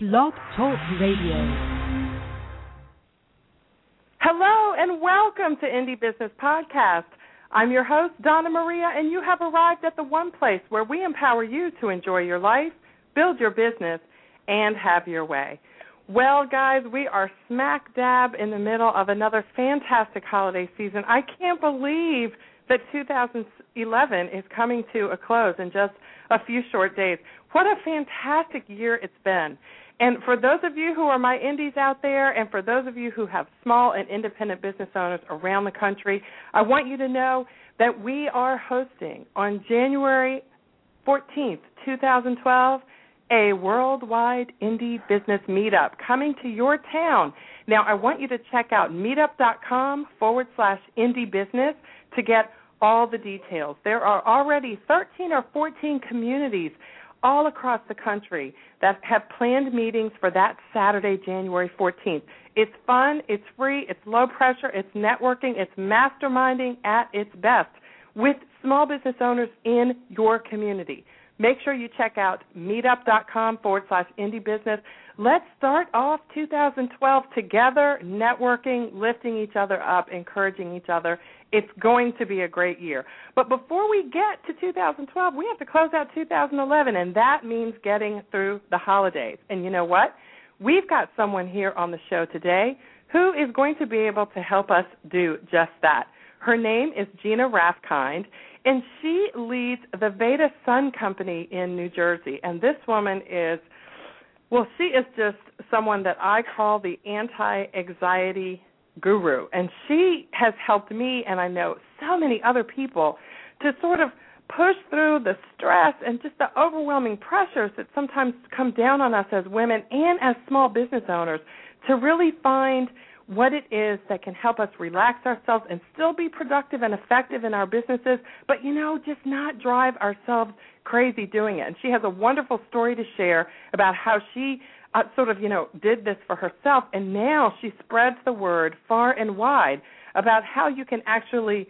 Blog Talk Radio. Hello and welcome to Indie Business Podcast. I'm your host, Donna Maria, and you have arrived at the one place where we empower you to enjoy your life, build your business, and have your way. Well, guys, we are smack dab in the middle of another fantastic holiday season. I can't believe that 2011 is coming to a close in just a few short days. What a fantastic year it's been. And for those of you who are my indies out there, and for those of you who have small and independent business owners around the country, I want you to know that we are hosting on January 14th, 2012, a worldwide indie business meetup coming to your town. Now, I want you to check out meetup.com/indie business to get all the details. There are already 13 or 14 communities all across the country that have planned meetings for that Saturday, January 14th. It's fun, it's free, it's low pressure, it's networking, it's masterminding at its best with small business owners in your community. Make sure you check out meetup.com/indie business. Let's start off 2012 together, networking, lifting each other up, encouraging each other. It's going to be a great year. But before we get to 2012, we have to close out 2011, and that means getting through the holidays. And you know what? We've got someone here on the show today who is going to be able to help us do just that. Her name is Gina Rathkind, and she leads the Veda Sun Company in New Jersey. And this woman is, well, she is just someone that I call the anti-anxiety guru. And she has helped me, and I know so many other people, to sort of push through the stress and just the overwhelming pressures that sometimes come down on us as women and as small business owners to really find what it is that can help us relax ourselves and still be productive and effective in our businesses, but, just not drive ourselves crazy doing it. And she has a wonderful story to share about how she did this for herself, and now she spreads the word far and wide about how you can actually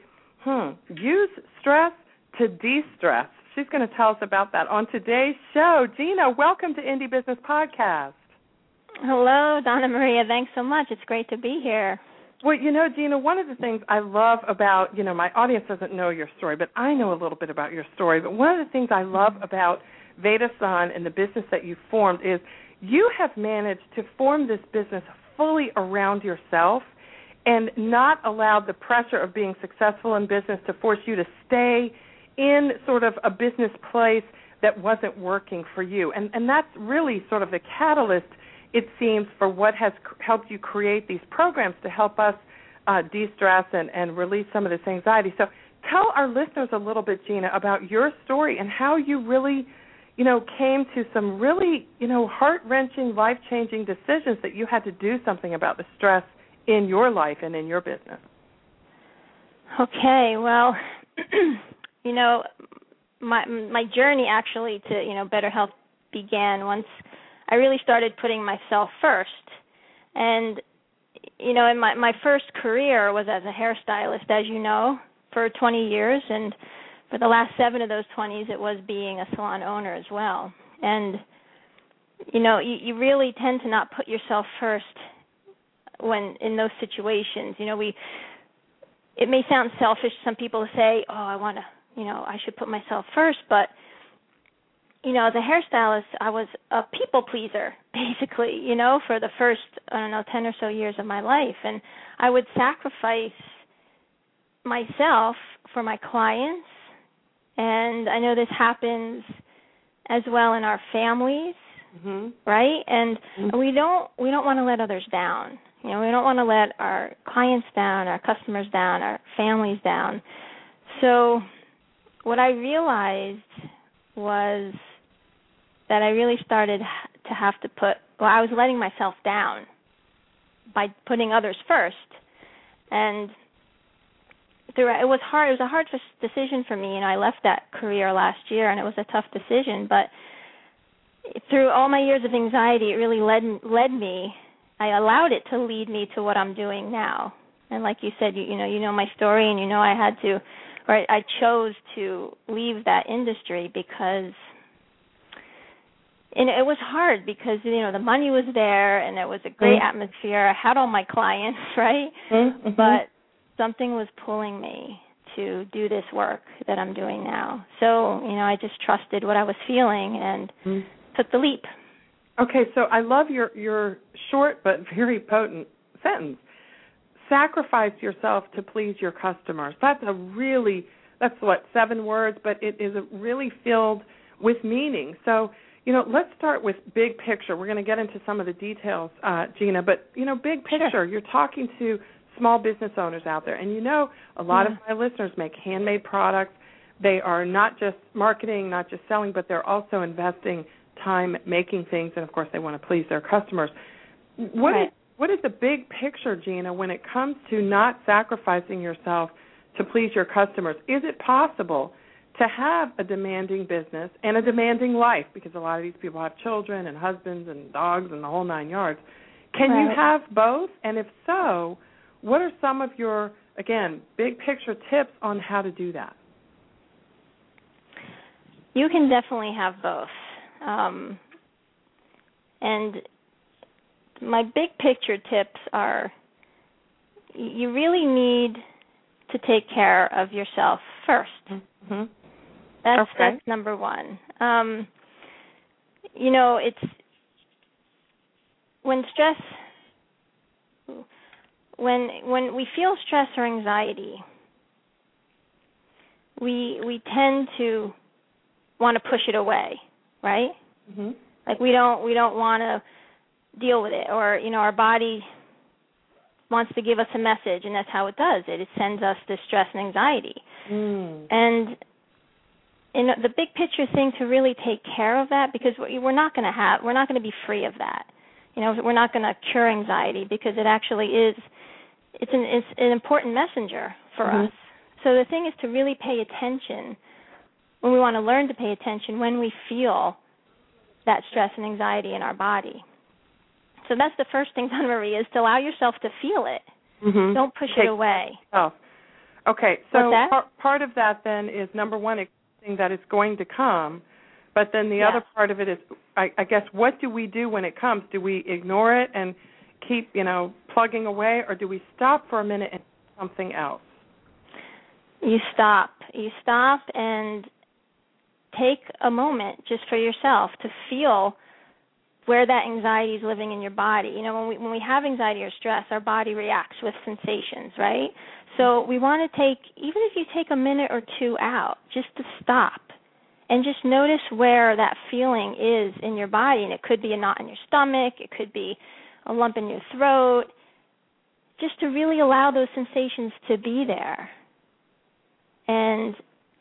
use stress to de-stress. She's going to tell us about that on today's show. Gina, welcome to Indie Business Podcast. Hello, Donna Maria. Thanks so much. It's great to be here. Well, Gina, one of the things I love about, my audience doesn't know your story, but I know a little bit about your story. But one of the things I love about Veda Sun and the business that you formed is you have managed to form this business fully around yourself and not allowed the pressure of being successful in business to force you to stay in sort of a business place that wasn't working for you. And that's really sort of the catalyst, it seems, for what has helped you create these programs to help us de-stress and release some of this anxiety. So tell our listeners a little bit, Gina, about your story and how you really, came to some really, heart-wrenching, life-changing decisions that you had to do something about the stress in your life and in your business. Okay, well, my journey actually to, better health began once I really started putting myself first. And, in my first career was as a hairstylist, as you know, for 20 years. And for the last 7 of those 20s, it was being a salon owner as well. And, you really tend to not put yourself first when in those situations. It may sound selfish to some people to say, oh, I should put myself first, but as a hairstylist, I was a people pleaser, basically, for the first, 10 or so years of my life. And I would sacrifice myself for my clients. And I know this happens as well in our families, right? And we don't want to let others down. We don't want to let our clients down, our customers down, our families down. So what I realized was that I really started to have to I was letting myself down by putting others first. And it was hard. It was a hard decision for me. I left that career last year, and it was a tough decision. But through all my years of anxiety, it really led me. I allowed it to lead me to what I'm doing now. And like you said, you know my story, and I chose to leave that industry because and it was hard because, the money was there and it was a great atmosphere. I had all my clients, right? Mm-hmm. But something was pulling me to do this work that I'm doing now. So, I just trusted what I was feeling and took the leap. Okay, so I love your short but very potent sentence. Sacrifice yourself to please your customers. That's 7 words, but it is really filled with meaning. So, let's start with big picture. We're going to get into some of the details, Gina, but, big picture, Sure. You're talking to small business owners out there, and a lot of my listeners make handmade products. They are not just marketing, not just selling, but they're also investing time making things, and, of course, they want to please their customers. What is the big picture, Gina, when it comes to not sacrificing yourself to please your customers? Is it possible to have a demanding business and a demanding life, because a lot of these people have children and husbands and dogs and the whole 9 yards? Can you have both? And if so, what are some of your, again, big picture tips on how to do that? You can definitely have both. And my big picture tips are you really need to take care of yourself first. Mm-hmm. That's number one. It's when stress, when we feel stress or anxiety, we tend to want to push it away, right? Mm-hmm. Like we don't want to deal with it, or our body wants to give us a message, and that's how it does it. It sends us the stress and anxiety. And the big picture thing to really take care of that, because we're not going to be free of that. We're not going to cure anxiety, because it actually is. It's an important messenger for us. So the thing is to really pay attention when we want to learn to pay attention when we feel that stress and anxiety in our body. So that's the first thing, Donna Marie, is to allow yourself to feel it. Mm-hmm. Don't push it away. Oh, okay. So What's that? Part of that then is, number one, accepting that it's going to come, but then the other part of it is, I guess, what do we do when it comes? Do we ignore it and keep, plugging away, or do we stop for a minute and do something else? You stop. You stop and take a moment just for yourself to feel where that anxiety is living in your body. When we have anxiety or stress, our body reacts with sensations, right? So we want to take, even if you take a minute or two out, just to stop and just notice where that feeling is in your body. And it could be a knot in your stomach, it could be a lump in your throat, just to really allow those sensations to be there and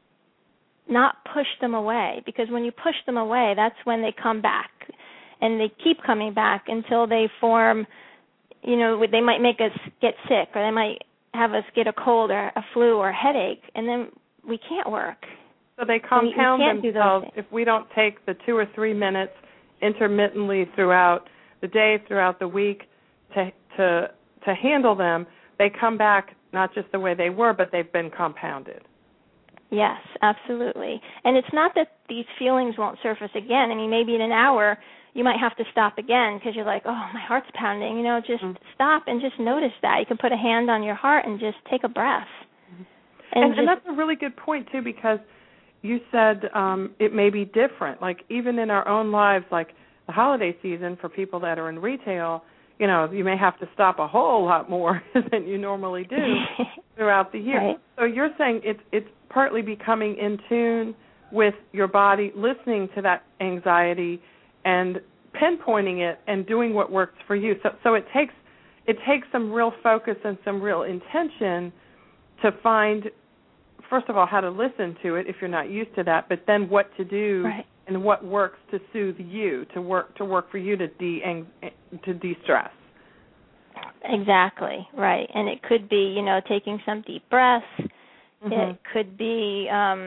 not push them away, because when you push them away, that's when they come back, and they keep coming back until they form, they might make us get sick, or they might have us get a cold or a flu or a headache, and then we can't work. So they compound themselves if we don't take the 2 or 3 minutes intermittently throughout the day, throughout the week to handle them. They come back not just the way they were, but they've been compounded. Yes, absolutely. And it's not that these feelings won't surface again. I mean, maybe in an hour you might have to stop again because you're like, oh, my heart's pounding. Just stop and just notice that. You can put a hand on your heart and just take a breath. And that's a really good point, too, because you said it may be different. Like, even in our own lives, like the holiday season for people that are in retail, you may have to stop a whole lot more than you normally do throughout the year. Right. So you're saying it's partly becoming in tune with your body, listening to that anxiety and pinpointing it and doing what works for you. So it takes some real focus and some real intention to find, first of all, how to listen to it if you're not used to that, but then what to do and what works to soothe you, to work for you to de-stress. Exactly, right. And it could be, taking some deep breaths. It could be,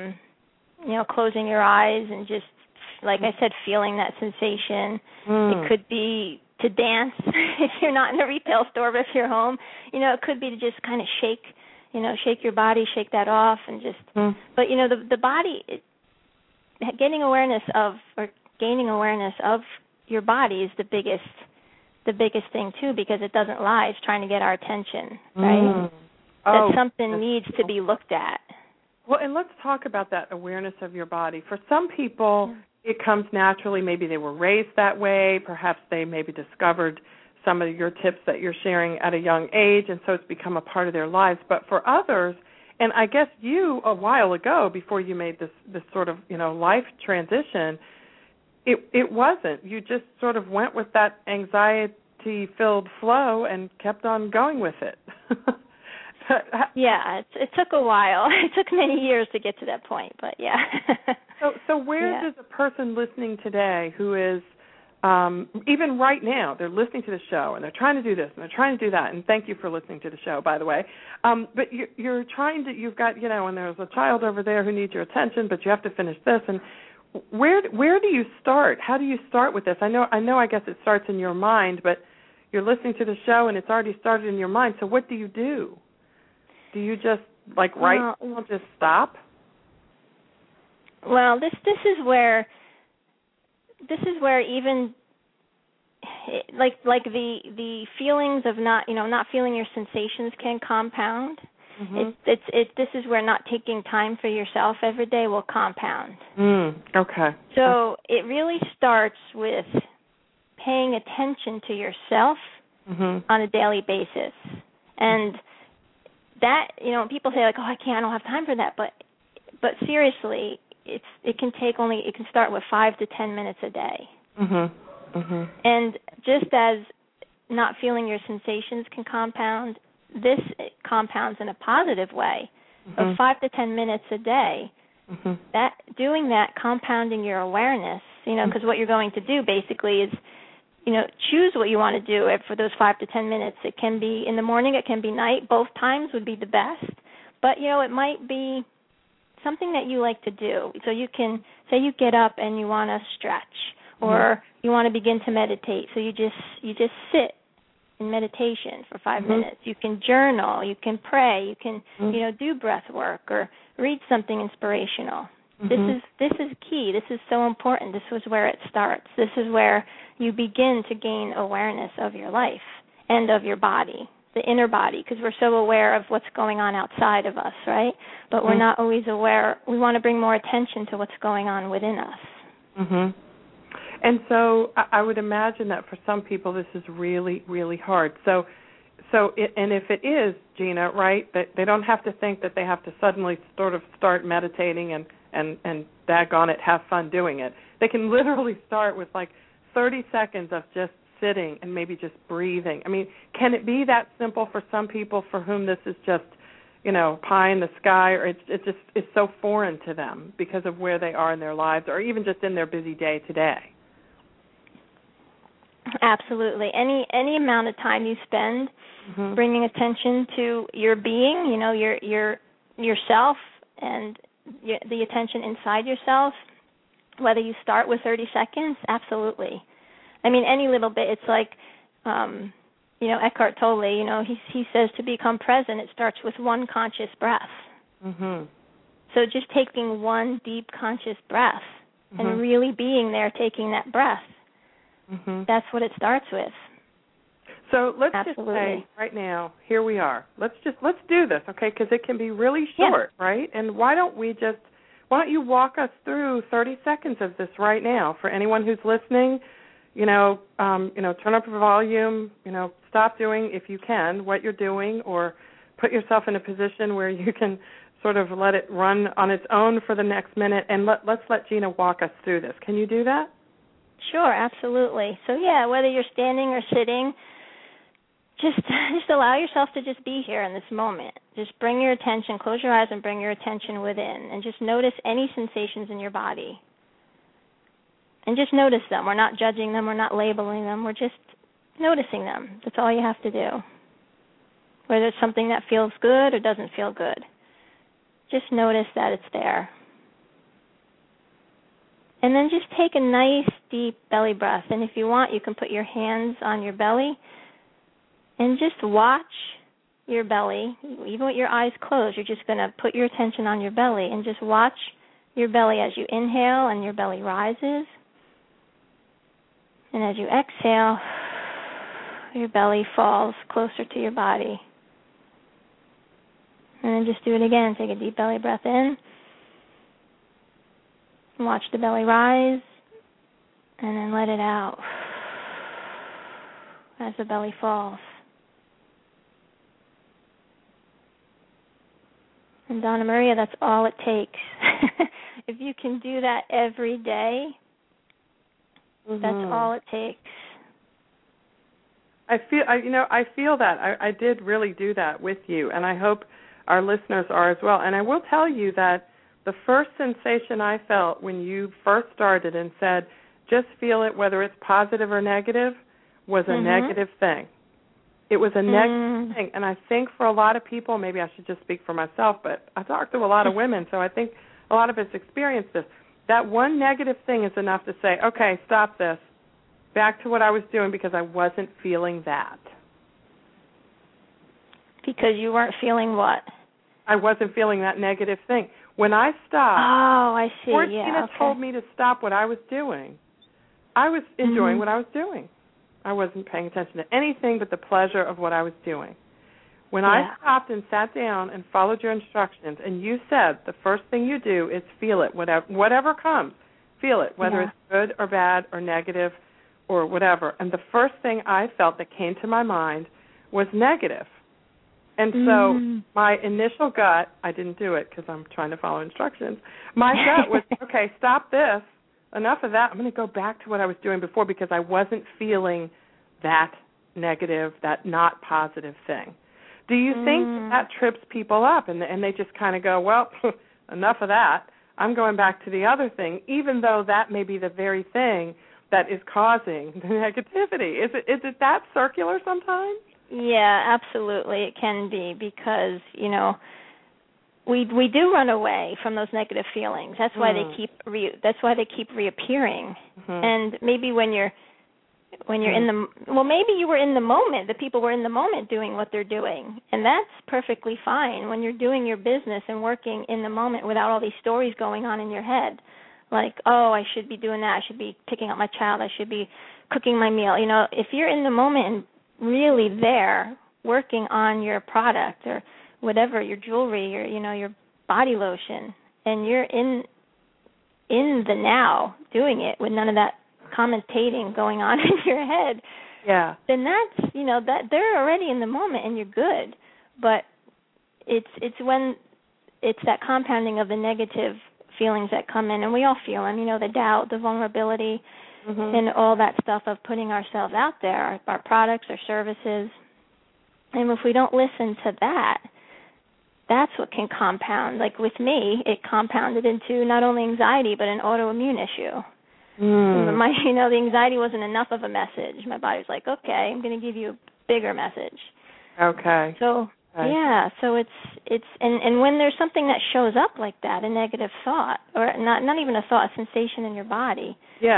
closing your eyes and just, like I said, feeling that sensation. It could be to dance if you're not in a retail store, but if you're home. It could be to just kind of shake your body, shake that off, and just. But the body, getting awareness of or gaining awareness of your body is the biggest thing too, because it doesn't lie. It's trying to get our attention, right? That something needs to be looked at. Well, and let's talk about that awareness of your body. For some people, it comes naturally. Maybe they were raised that way. Perhaps they maybe discovered some of your tips that you're sharing at a young age, and so it's become a part of their lives. But for others, and I guess you, a while ago, before you made this sort of, life transition, it wasn't. You just sort of went with that anxiety-filled flow and kept on going with it. Yeah, it took a while. It took many years to get to that point, but yeah. So where does a person listening today who is, even right now, they're listening to the show and they're trying to do this and they're trying to do that, and thank you for listening to the show, by the way, but you've got, and there's a child over there who needs your attention, but you have to finish this, and where do you start? How do you start with this? I know. I guess it starts in your mind, but you're listening to the show and it's already started in your mind. So what do you do? Do you just just stop? Well, this is where even like the feelings of not feeling your sensations can compound. Mm-hmm. This is where not taking time for yourself every day will compound. Okay. So it really starts with paying attention to yourself on a daily basis. And that, people say like, I don't have time for that, but seriously, it can start with 5 to 10 minutes a day. And just as not feeling your sensations can compound, this compounds in a positive way of 5 to 10 minutes a day. That doing that, compounding your awareness, because what you're going to do basically is, choose what you want to do for those 5 to 10 minutes. It can be in the morning, it can be night. Both times would be the best. But, it might be something that you like to do. So you can say you get up and you want to stretch, or you want to begin to meditate. So you just sit in meditation for 5 minutes. You can journal, you can pray, you can do breath work or read something inspirational. This is key. This is so important. This is where it starts. This is where you begin to gain awareness of your life and of your body, the inner body, because we're so aware of what's going on outside of us, right? But we're not always aware. We want to bring more attention to what's going on within us. And so I would imagine that for some people this is really, really hard. And if it is, Gina, right, that they don't have to think that they have to suddenly sort of start meditating and daggone it, have fun doing it. They can literally start with like 30 seconds of just sitting and maybe just breathing. I mean, can it be that simple for some people for whom this is just, pie in the sky, or it's so foreign to them because of where they are in their lives, or even just in their busy day today? Absolutely. Any amount of time you spend bringing attention to your being, yourself and the attention inside yourself, whether you start with 30 seconds, absolutely. I mean, any little bit. It's like, Eckhart Tolle, he says to become present, it starts with one conscious breath. So just taking one deep conscious breath and really being there, taking that breath. That's what it starts with. So let's just say right now, here we are. Let's do this, okay? Because it can be really short, right? And why don't you walk us through 30 seconds of this right now for anyone who's listening? Turn up the volume. Stop doing, if you can, what you're doing, or put yourself in a position where you can sort of let it run on its own for the next minute. And let's let Gina walk us through this. Can you do that? Sure, absolutely. So, whether you're standing or sitting, just allow yourself to just be here in this moment. Just bring your attention, close your eyes and bring your attention within, and just notice any sensations in your body. And just notice them. We're not judging them. We're not labeling them. We're just noticing them. That's all you have to do. Whether it's something that feels good or doesn't feel good, just notice that it's there. And then just take a nice, deep belly breath. And if you want, you can put your hands on your belly and just watch your belly. Even with your eyes closed, you're just going to put your attention on your belly and just watch your belly as you inhale and your belly rises. And as you exhale, your belly falls closer to your body. And then just do it again. Take a deep belly breath in. And watch the belly rise. And then let it out as the belly falls. And Donna Maria, that's all it takes. If you can do that every day, that's all it takes. I feel that. I did really do that with you, and I hope our listeners are as well. And I will tell you that the first sensation I felt when you first started and said, just feel it, whether it's positive or negative, was a negative thing. It was a negative thing. And I think for a lot of people, maybe I should just speak for myself, but I talk to a lot of women, so I think a lot of us experience this. That one negative thing is enough to say, okay, stop this. Back to what I was doing because I wasn't feeling that. Because you weren't feeling what? I wasn't feeling that negative thing. When I stopped, I see. Tina told me to stop what I was doing. I was enjoying what I was doing. I wasn't paying attention to anything but the pleasure of what I was doing. When I stopped and sat down and followed your instructions, and you said the first thing you do is feel it, whatever comes, feel it, whether it's good or bad or negative or whatever. And the first thing I felt that came to my mind was negative. And so my initial gut, I didn't do it because I'm trying to follow instructions. My gut was, okay, stop this. Enough of that. I'm going to go back to what I was doing before because I wasn't feeling that negative, that not positive thing. Do you think that trips people up and they just kind of go, well, enough of that. I'm going back to the other thing, even though that may be the very thing that is causing the negativity. Is it that circular sometimes? Yeah, absolutely. It can be because, we do run away from those negative feelings. That's why they keep reappearing. And maybe when you're in maybe you were in the moment. The people were in the moment doing what they're doing, and that's perfectly fine when you're doing your business and working in the moment without all these stories going on in your head. Like, oh, I should be doing that. I should be picking up my child. I should be cooking my meal. If you're in the moment and really there working on your product or whatever, your jewelry or, your body lotion, and you're in the now doing it with none of that commentating going on in your head, then that's, that they're already in the moment and you're good. But it's when it's that compounding of the negative feelings that come in, and we all feel them, the doubt, the vulnerability, and all that stuff of putting ourselves out there, our products, our services. And if we don't listen to that, that's what can compound. Like with me, it compounded into not only anxiety but an autoimmune issue. The anxiety wasn't enough of a message. My body was like, okay, I'm going to give you a bigger message. Okay. So so it's and when there's something that shows up like that, a negative thought, or not even a thought, a sensation in your body.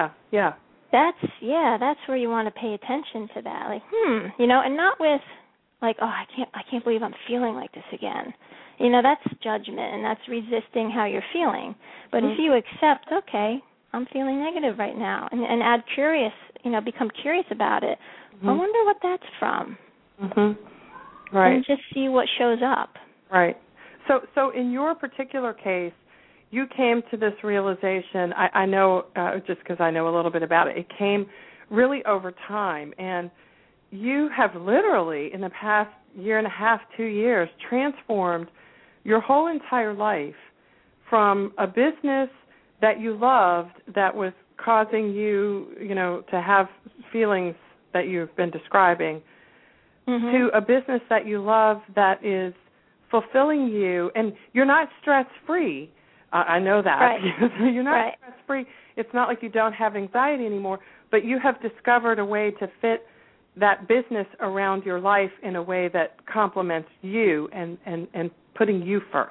That's where you want to pay attention to that. Like, and not with like, oh, I can't believe I'm feeling like this again. That's judgment and that's resisting how you're feeling. But if you accept, okay, I'm feeling negative right now, and add curious, become curious about it. I wonder what that's from. Right. And just see what shows up. Right. So in your particular case, you came to this realization, I know, just because I know a little bit about it, it came really over time, and you have literally, in the past year and a half, 2 years, transformed your whole entire life from a business that you loved that was causing you, to have feelings that you've been describing, to a business that you love that is fulfilling you, and you're not stress-free. I know that. Right. You're not stress-free. It's not like you don't have anxiety anymore, but you have discovered a way to fit that business around your life in a way that complements you and putting you first.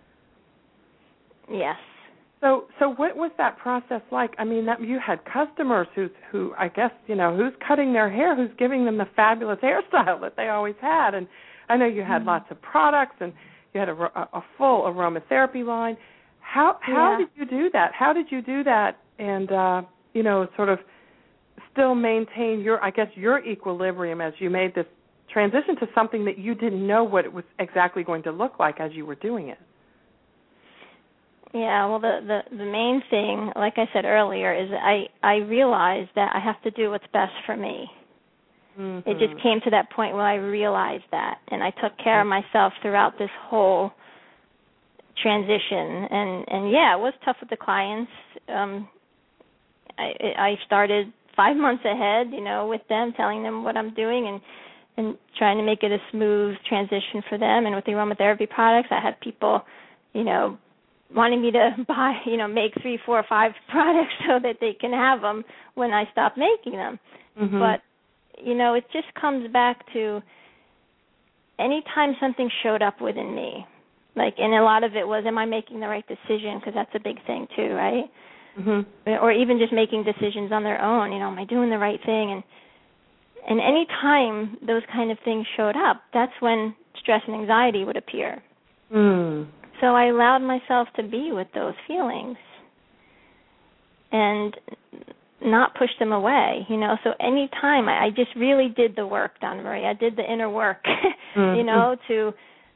Yes. So what was that process like? I mean, you had customers who I guess, who's cutting their hair, who's giving them the fabulous hairstyle that they always had. And I know you had lots of products and you had a full aromatherapy line. How did you do that? How did you do that and, sort of still maintain your equilibrium as you made this transition to something that you didn't know what it was exactly going to look like as you were doing it? Yeah, well, the main thing, like I said earlier, is I realized that I have to do what's best for me. Mm-hmm. It just came to that point where I realized that, and I took care of myself throughout this whole transition. And yeah, it was tough with the clients. I started 5 months ahead, with them, telling them what I'm doing and trying to make it a smooth transition for them. And with the aromatherapy products, I had people, wanting me to buy, make 3, 4, 5 products so that they can have them when I stop making them. Mm-hmm. But, it just comes back to anytime something showed up within me, and a lot of it was, am I making the right decision? Because that's a big thing too, right? Mm-hmm. Or even just making decisions on their own, am I doing the right thing? And any time those kind of things showed up, that's when stress and anxiety would appear. Mm. So I allowed myself to be with those feelings and not push them away, So any time I just really did the work, Donna Marie. I did the inner work, mm-hmm.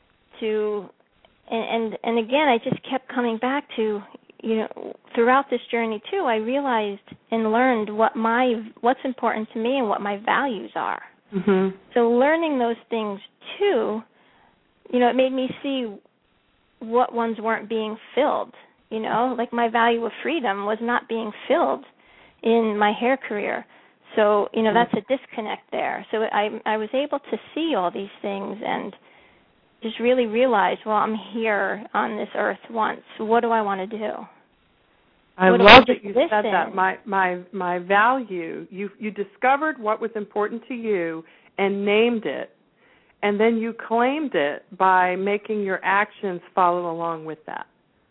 And again, I just kept coming back to, throughout this journey too, I realized and learned what's important to me and what my values are. Mm-hmm. So learning those things too, it made me see what ones weren't being filled, my value of freedom was not being filled in my hair career. So, that's a disconnect there. So I was able to see all these things and just really realize, well, I'm here on this earth once. What do I want to do? I love that you said that. My value, you discovered what was important to you and named it, and then you claimed it by making your actions follow along with that.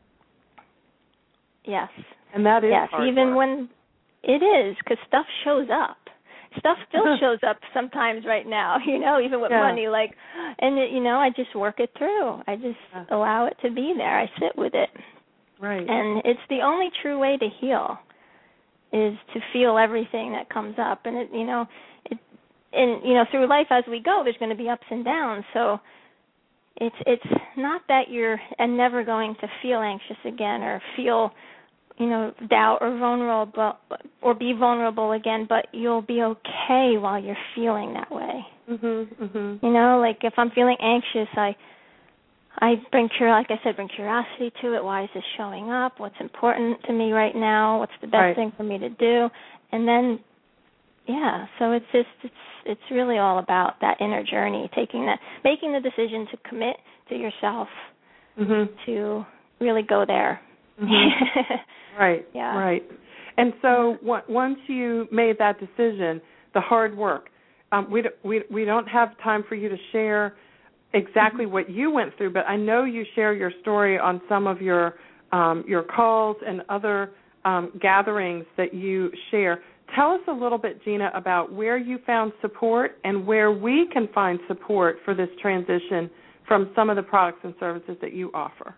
Yes. And that is hard even work. When it is, because stuff shows up. Stuff still shows up sometimes right now, even with money. I just work it through. I just allow it to be there. I sit with it. Right. And it's the only true way to heal is to feel everything that comes up. And, through life as we go, there's going to be ups and downs. So it's not that you're never going to feel anxious again or feel doubt or vulnerable or be vulnerable again, but you'll be okay while you're feeling that way. Mm-hmm, mm-hmm. If I'm feeling anxious, I bring curiosity to it. Why is this showing up? What's important to me right now? What's the best thing for me to do? And then, so it's really all about that inner journey, making the decision to commit to yourself, mm-hmm. to really go there. Mm-hmm. Right, yeah. Right. And so once you made that decision, the hard work, we don't have time for you to share exactly what you went through, but I know you share your story on some of your calls and other gatherings that you share. Tell us a little bit, Gina, about where you found support and where we can find support for this transition from some of the products and services that you offer.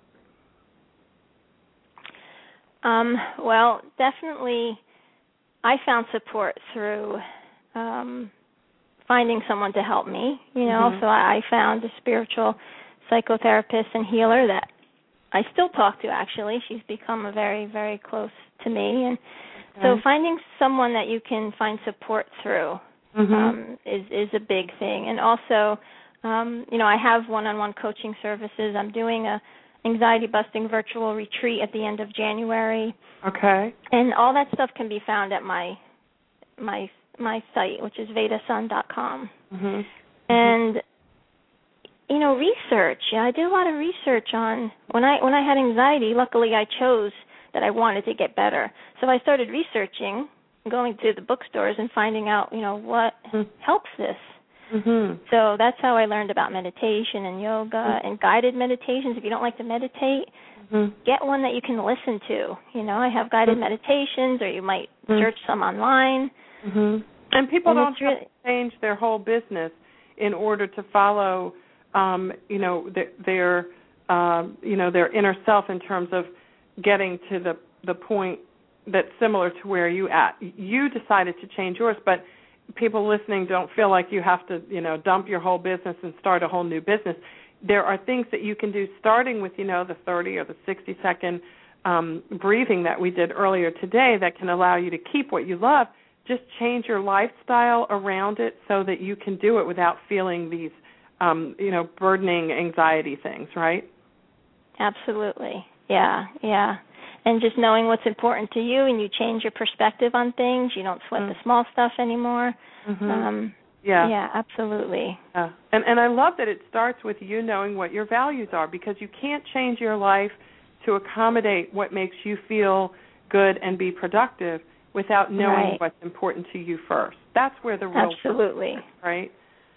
Well, definitely I found support through finding someone to help me, mm-hmm. So I found a spiritual psychotherapist and healer that I still talk to, actually. She's become very, very close to me. And so finding someone that you can find support through mm-hmm. is a big thing. And also, I have one-on-one coaching services. I'm doing a anxiety-busting virtual retreat at the end of January. Okay. And all that stuff can be found at my site, which is vedasun.com. Mm-hmm. And, research. I did a lot of research on, when I had anxiety, luckily I chose that I wanted to get better. So I started researching, going to the bookstores and finding out, what mm-hmm. helps this. Mm-hmm. So that's how I learned about meditation and yoga mm-hmm. and guided meditations. If you don't like to meditate, mm-hmm. get one that you can listen to. I have guided mm-hmm. meditations, or you might mm-hmm. search some online. Mm-hmm. And people don't have to change their whole business in order to follow, their inner self in terms of getting to the point that's similar to where you at. You decided to change yours, but people listening don't feel like you have to, dump your whole business and start a whole new business. There are things that you can do starting with, the 30 or the 60-second breathing that we did earlier today that can allow you to keep what you love. Just change your lifestyle around it so that you can do it without feeling these, burdening anxiety things, right? Absolutely. Yeah. And just knowing what's important to you, and you change your perspective on things. You don't sweat the small stuff anymore. Mm-hmm. Yeah, absolutely. Yeah. And I love that it starts with you knowing what your values are, because you can't change your life to accommodate what makes you feel good and be productive without knowing what's important to you first. That's where the real absolutely work is, right?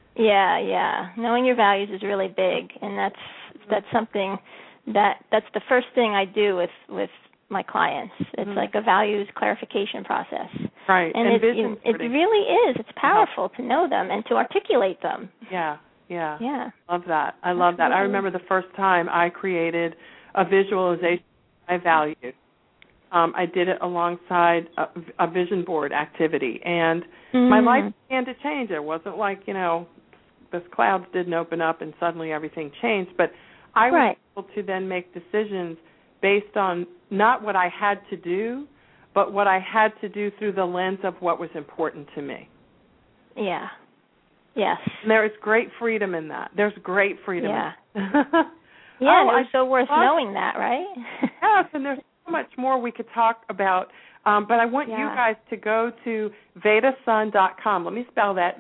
Yeah. Knowing your values is really big, and that's something that's the first thing I do with my clients. It's like a values clarification process. Right. And it really is. It's powerful to know them and to articulate them. Yeah. Love that. I Absolutely. love that. I remember the first time I created a visualization I valued. I did it alongside a vision board activity, and my life began to change. It wasn't like, the clouds didn't open up and suddenly everything changed, but I was able to then make decisions based on not what I had to do, but what I had to do through the lens of what was important to me. Yeah. Yes. And there is great freedom in that. There's great freedom in that. And it's so worth knowing that, right? Yes, and there's so much more we could talk about, but I want you guys to go to VedaSun.com. Let me spell that,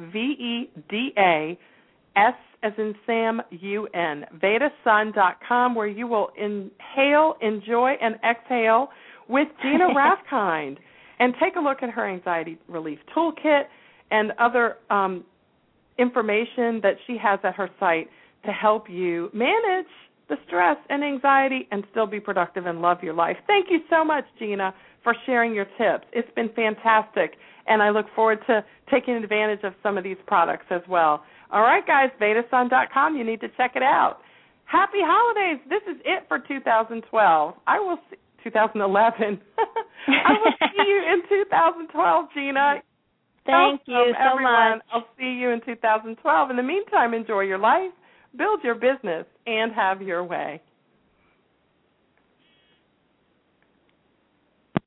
VEDA, S as in Sam, UN, VedaSun.com, where you will inhale, enjoy, and exhale with Gina Rathkind. And take a look at her anxiety relief toolkit and other information that she has at her site to help you manage the stress and anxiety and still be productive and love your life. Thank you so much, Gina, for sharing your tips. It's been fantastic, and I look forward to taking advantage of some of these products as well. All right, guys, VedaSun.com. You need to check it out. Happy holidays. This is it for 2012. 2011. I will see you in 2012, Gina. Thank you so everyone. much. I'll see you in 2012. In the meantime, enjoy your life, build your business, and have your way.